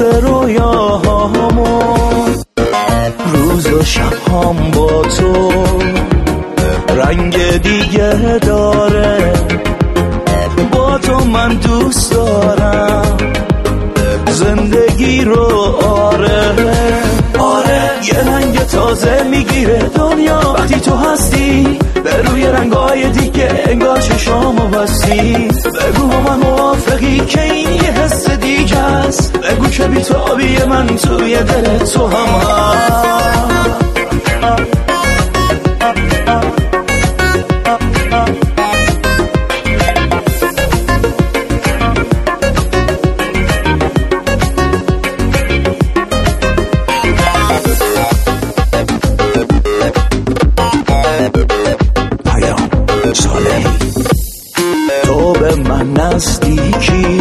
مثل رویاهامون، روز و شبهام با تو رنگ دیگه داره. با تو من دوست دارم زندگی رو، آره یه رنگ تازه میگیره دنیا وقتی تو هستی، به روی رنگای دیگه انگار چشامو بستی. بگو من موافقی که این یه حس دیگه است، بگو که بی‌تابی من توی دل تو هم هست. تو به من نزدیکی،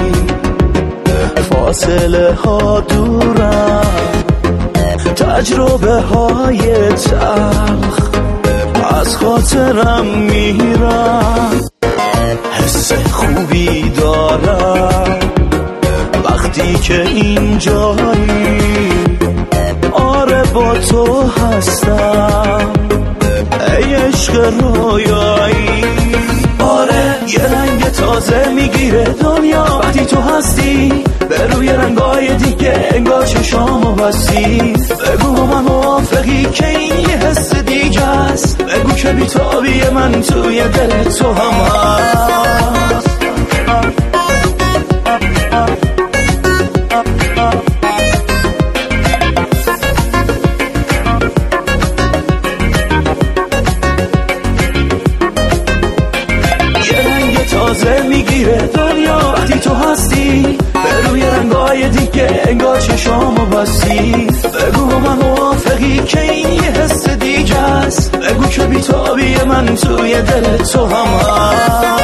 فاصله ها دورم، تجربه های تلخ از خاطرم میرم. حس خوبی دارم وقتی که اینجایی، آره با تو هستم ای عشق رویایی. آره یه رنگ تازه میگیره دنیا وقتی تو هستی، به روی رنگای دیگه انگار چشامو بستی. بگو من موافقی که این یه حس دیگه است، بگو که بی‌تابی من توی دل تو هم هست. تازه میگیره دنیا وقتی تو هستی، به روی رنگای دیگه انگار چشامو بستی. بگو من موافقی که این یه حس دیگه است، بگو که بی‌تابی من توی دل تو هم هست.